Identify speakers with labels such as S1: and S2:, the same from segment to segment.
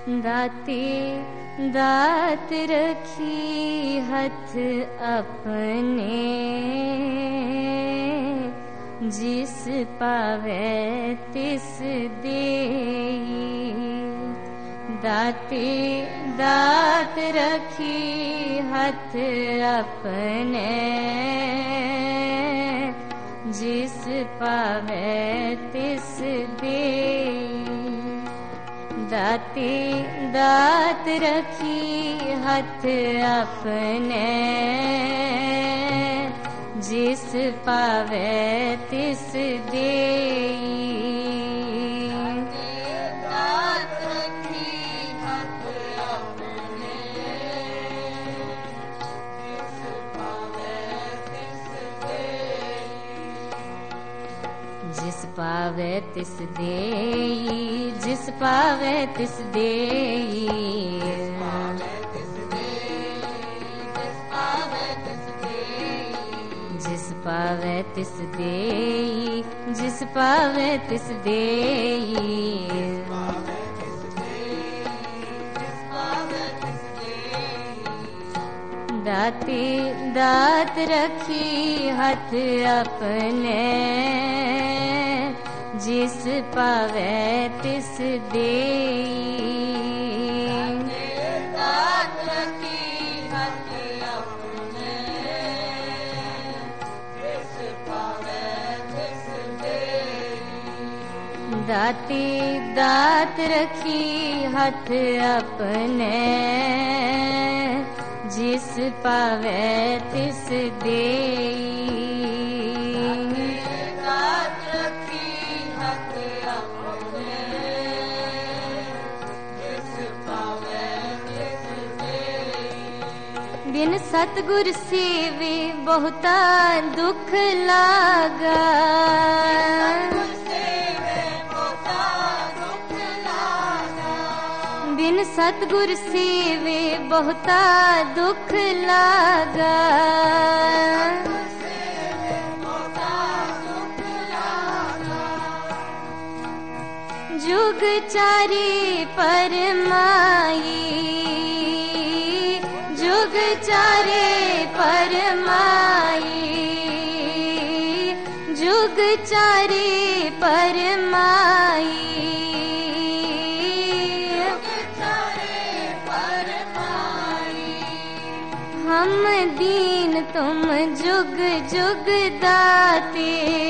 S1: दाते दात रखी हथ अपने, जिस पावे तिस देई। दाते दात रखी हथ अपने, जिस पावे तिस देई। दाते दात रखी हथ अपने, जिस पावे तिस देई। दात रखी हथ अपने, जिस पावे तिस देई। जिस पावे तिस देई, जिस पावे तिस देई। जिस पावे तिस देई, जिस पावे तिस देई। दाते दात रखी हथ अपने, जिस पावे तिस देई। दात रखी हथ अपने, जिस पावे तिस देई। दाते दात रखी हथ अपने, जिस पावे तिस देई। दात रखी हथ अपने, जिस पावे तिस देई। बिन सतगुर सेवे बहुता दुख लागा, बिन सतगुर सेवे बहुता दुख लागा। जुग चारे परमाई, जुग चारे परमाई, जुग चारे परमाई। हम दीन तुम जुग जुग दाते,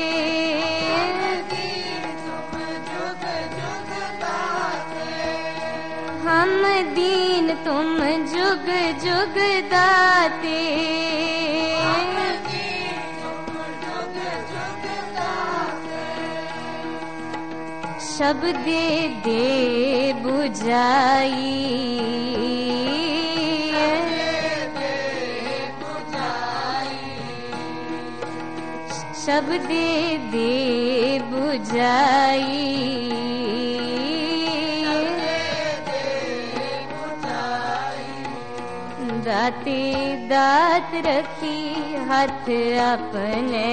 S1: हम दीन तुम जुग जुग दाते। शब्द दे बुझाई, शब्द दे बुझाई। दाते दात रखी हथ अपने,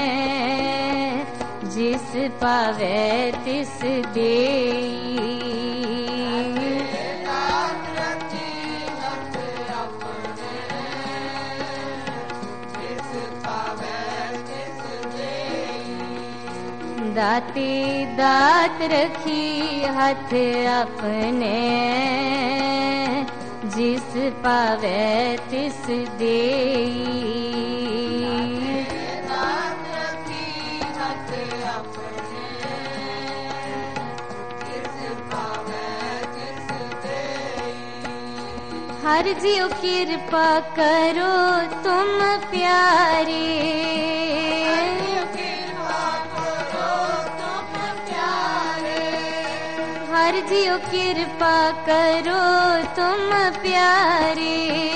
S1: जिस पावे तिस देई। दाते दात रखी हथ अपने, जिस पावे तिस देई। दात रखी हथ अपने, जिस पावे तिस देई। हर जीव कृपा करो तुम प्यारे, हर जीव कृपा करो तुम प्यारे।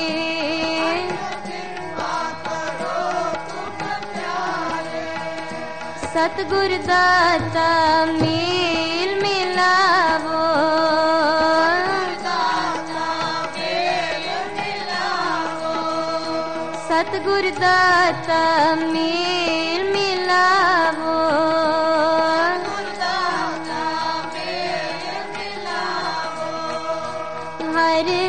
S1: सतगुर दाता मेल मिलावो, सतगुर दाता मेल मिलावो।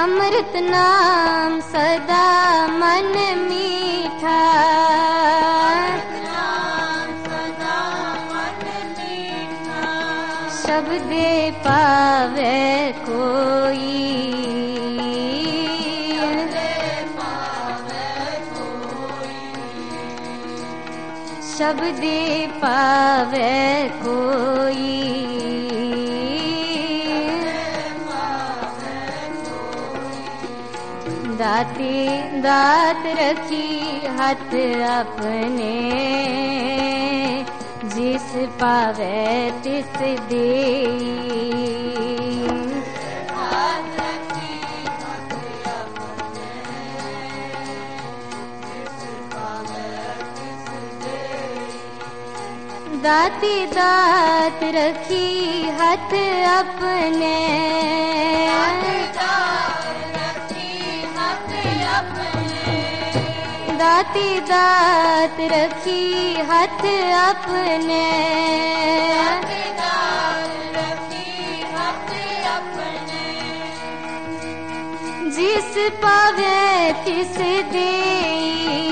S1: अमृत नाम सदा मन मीठा, शब्दे पावे कोई, शब्दे पावे कोई, दाते दात रखी हाथ अपने, जिस पावे तिस देई। दाते दात रखी हाथ अपने, दाते दात रखी हाथ अपने, जिस पावे तिस देई,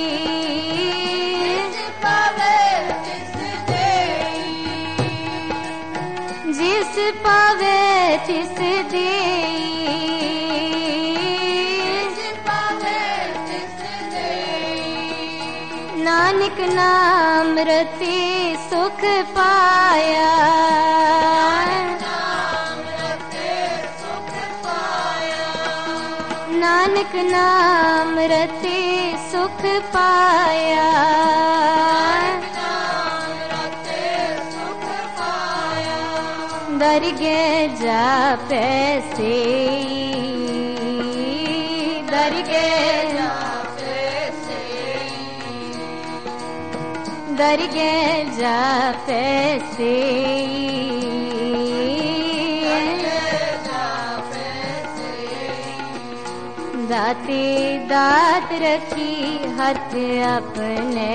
S1: जिस पावे तिस देई, नानक नाम रते सुख पाया, नानक नाम रते सुख पाया, दरगे जा पैसे, दरगे जा पैसे, दरगे जा पैसे, दाते दात रखी हाथ अपने,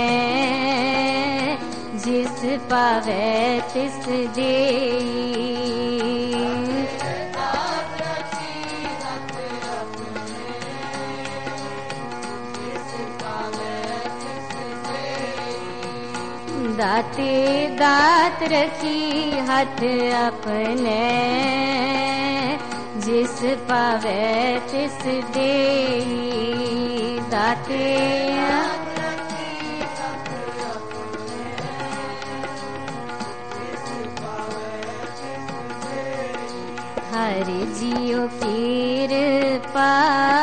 S1: जिस पावे तिस देई। दाते दात रखी हाथ अपने, जिस पावे तिस देई। दाते हर जियो कृपा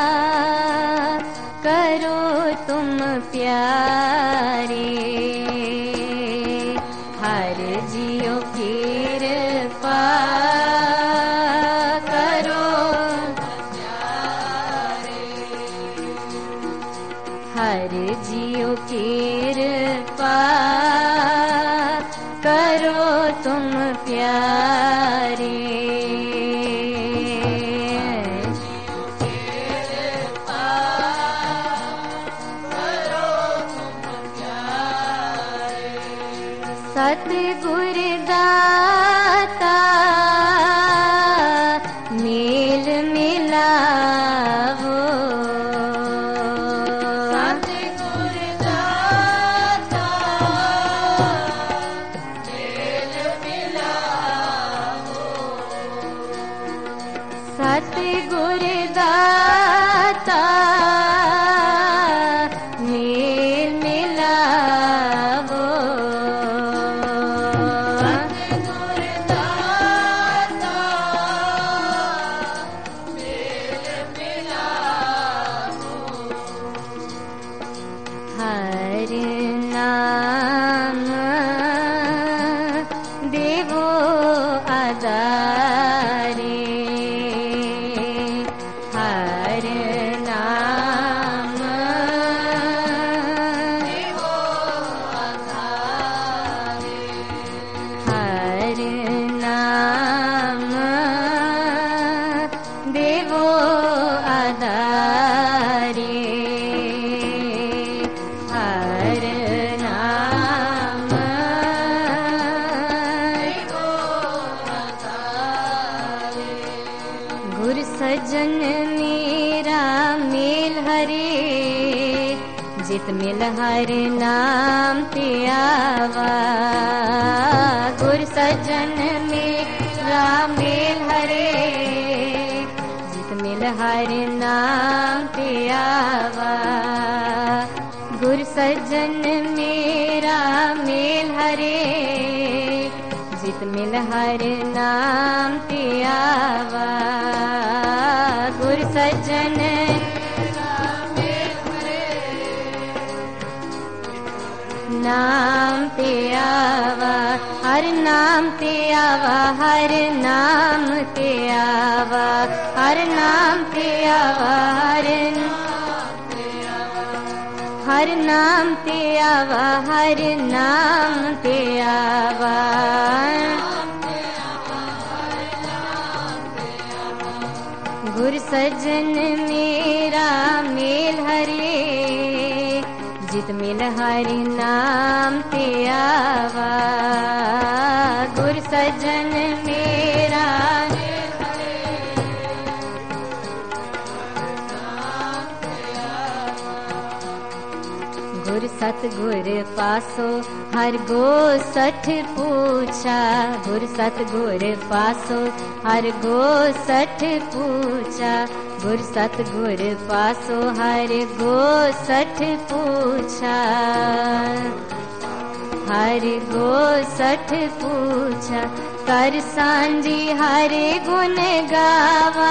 S1: करो तुम प्यारे, हर जियो कृपा करो हर जियो कृपा करो तुम प्यारे, सतगुर दाता मेल मिलावो, सतगुर दाता मेल मिलावो, सतगुर दाता मेल मिलावो, हर नाम देवो आधारे, हर नाम देवो आधारे, हर नाम देवो आधारे, हर नाम देवो आधारे, गुर सजन मेरा मेल हरे, जित मिल हर नाम ते आवा। गुर सजन मेरा मेल हरे, जित मिल हर नाम ते आवा। गुर सजन मेरा मेल हरे, जित मिल हर नाम ते आवा। गुर सजन नाम ते आवा, हर नाम ते आवा, हर नाम ते आवा, हर नाम ते आवा, हर नाम ते आवा, हर नाम ते आवा। गुर सजन मेरा मेल हरे, जित मिल हरि नाम ते आवा। गुर सजन मेरा गुर सतगुर पासो हर गो सठ पूछा। गुर सतगुर पासो हर गो सठ पूछा। गुर सतगुर पासो हर गो सठ पूछा। हर गो सठ पूछा, कर सांझी हर गुण गावा।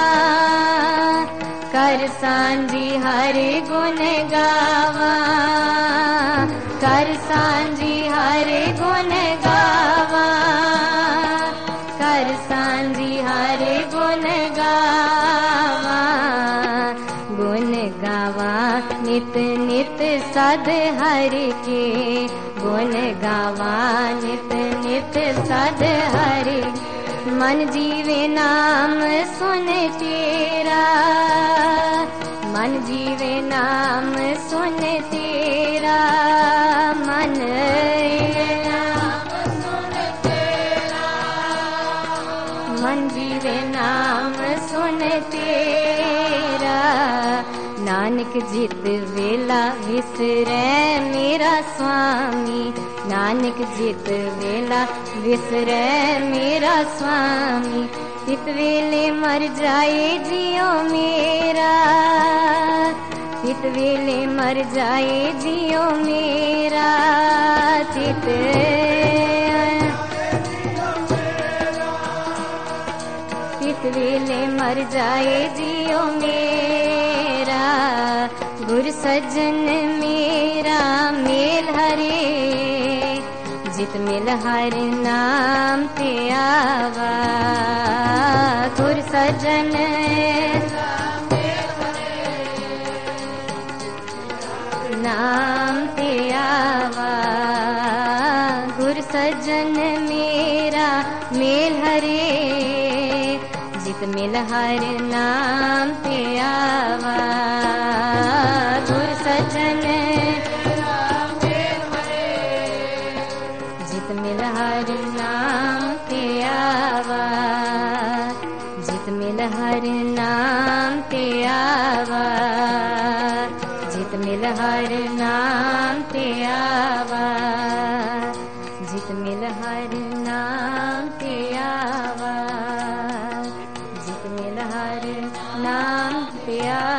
S1: कर सांझी हर गुण गावा, कर सांझी हर गुण गावा, कर सांझी हर गुण गावा। गुण गावा नित नित सद हर के, गुण गावा नित नित सद हर। मन जीवे नाम सुन तेरा, मन जीवे नाम सुन तेरा। मन मन जीवे नाम सुन तेरा। नानक जित वेला विसरै मेरा स्वामी। नानक जित वेला विसरै मेरा स्वामी। तित वेले मर जाए जियो मेरा, तित वेले मर जाए जियो मेरा। तित तित वेले मर जाए जियो मेरा। गुर सजन मेरा मेल हरे, जित मिल हर नाम ते आवा। गुर सजन नाम ते आवा। गुर सजन मेरा मेल हरे, जित मिल हर नाम ते आवा। गुर सजन जित मिल हर नाम ते आवा। जित मिल हर नाम ते आवा। जित मिल हर नाम ते आवा। जित मिल हर नाम ते आवा। जित मिल हर नाम ते आवा।